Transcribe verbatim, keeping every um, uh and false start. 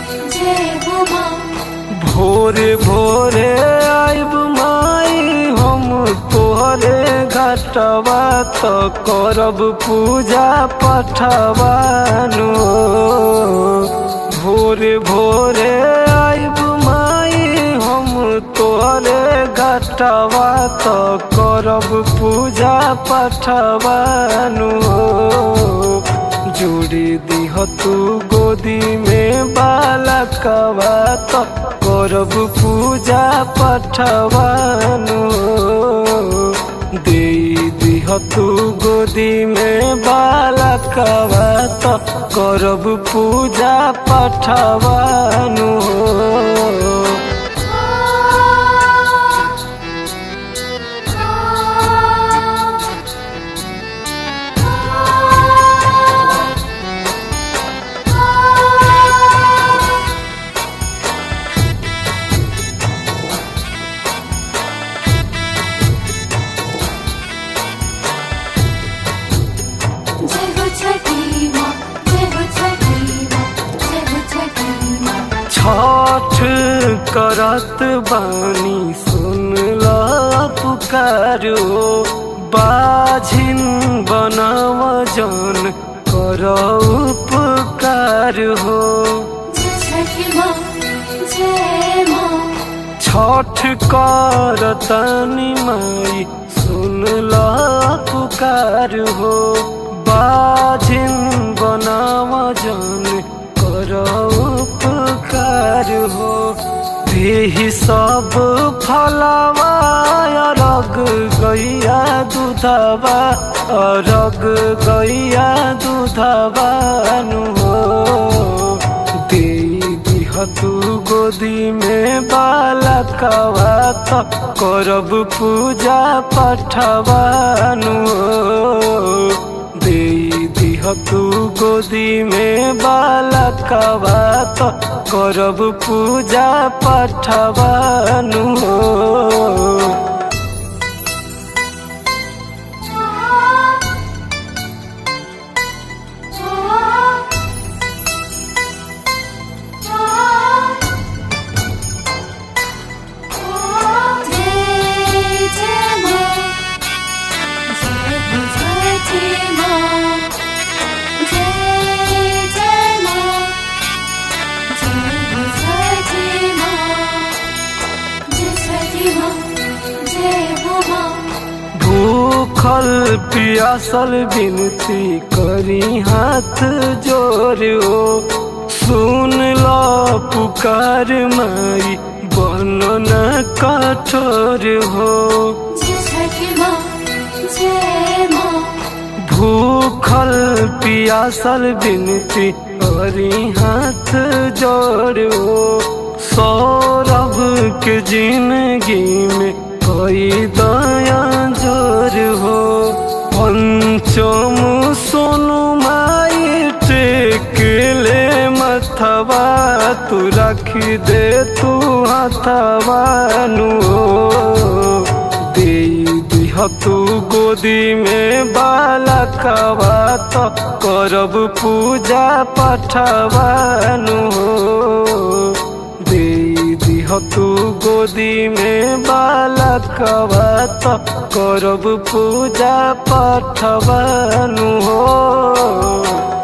जय हो माँ। भोरे भोरे आइब माई हम तोहरे घाटवा तो करब पूजा पठवानु। भोरे भोरे आइब माई हम तोहरे घाटवा तो करब पूजा पठवानु। जोड़ी दिह तू गोदी में बालकवा तो करब पूजा पठवानु। दे दिह तू गोदी में बालकवा तो करब पूजा पठवानु। जय हो छठी माँ, जय हो छठी माँ, जय हो छठी माँ। छठ करत बानी सुनला पुकारो। बाझिन बनाव जन करो उपकार हो। जय छठी माँ, जय माँ। छठ करतनी माई सुनला पुकार हो। बाझिन बनाव जन करो उपकार हो। देहि सब फलवा अरग गैया दूधवा अरग गैया दूधवा नु हो। दे दिह तू गोदी में बालकवा तो करब पूजा पठवानु। दे दिह तू गोदी में बालकवा तो करब पूजा पठवानु। भूखल पियासल विनती करी हाथ जोड़ो। सुन लो पुकार माई बनो न कठोर हो। भूखल पियासल विनती करी हाथ जोड़ो। सौरभ के जिंदगी में कोई दया जोर हो। पंचम सोनू माई टेक ले मथवा तू रखी दे तू हथवानु। दे दिह तू गोदी में बालकवा तो करब पूजा पठवानु। दे दिह तू गोदी में बालकवा तो करब पूजा पठवानु हो।